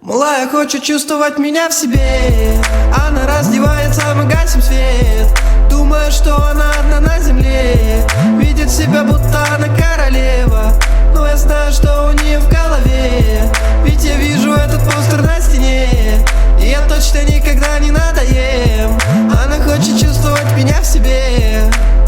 Малая хочет чувствовать меня в себе. Она раздевается, мы гасим свет. Думает, что она одна на земле. Видит себя, будто она королева. Но я знаю, что у нее в голове. Ведь я вижу этот постер на стене. И я точно никогда не надоем. Она хочет чувствовать меня в себе.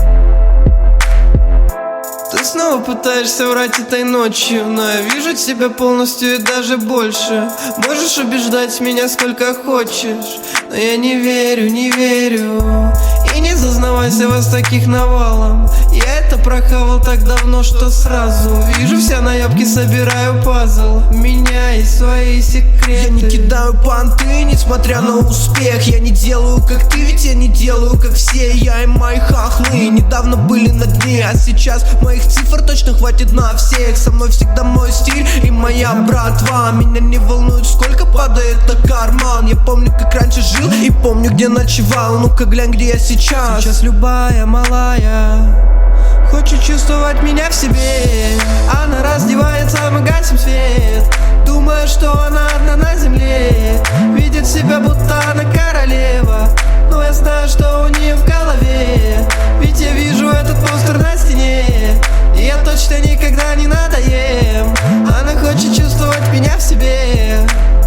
Ты снова пытаешься врать этой ночью, но я вижу тебя полностью и даже больше. Можешь убеждать меня сколько хочешь, но я не верю, не верю. И не зазнавайся вас таких навалом. Я это прохавал так давно, что сразу вижу все наебки, собираю пазл. Меняй свои секреты. Я не кидаю понты, несмотря на успех. Я не делаю как ты, ведь я не делаю как все. Я и мои хахлы недавно были на дне, а сейчас моих цифр точно хватит на всех. Со мной всегда мой стиль и моя братва. Меня не волнует, сколько падает на карман. Я помню, как раньше жил и помню, где ночевал. Ну-ка глянь, где я сейчас. Сейчас любая малая хочет чувствовать меня в себе. Она раздевается, мы гасим свет. Думая, что она одна на земле. Видит себя, будто она королева. Но я знаю, что у нее в голове. Ведь я вижу этот постер на стене. И я точно никогда не надоем. Она хочет чувствовать меня в себе.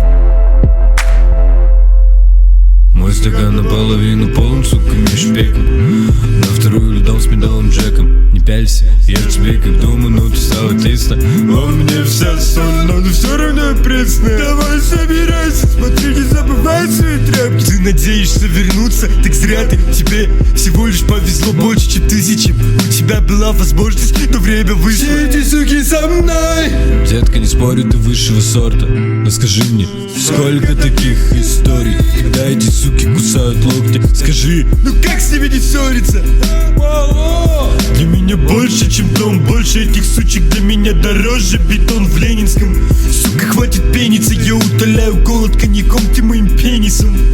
Мой стакан наполовину полон, сука, межпеком. На вторую льдом с медовым джеком. Не пялься, я в тебе как думаю, ну ты стала тесно. Во мне вся соль, но все равно пресная. Давай собирайся, смотри, не забывай свои тряпки. Ты надеешься вернуться, так зря ты. Тебе всего лишь повезло больше, чем тысячам. У тебя была возможность, но время вышло. Все эти суки со мной. Детка, не спорю, ты высшего сорта. Но скажи мне, сколько таких историй, когда эти суки кусают локти? Скажи, ну как с ними не ссориться? Для меня больше, чем дом. Больше этих сучек для меня дороже бетон в Ленинском. Сука, хватит пениться, я утоляю голод коньяком, ты моим пенисом.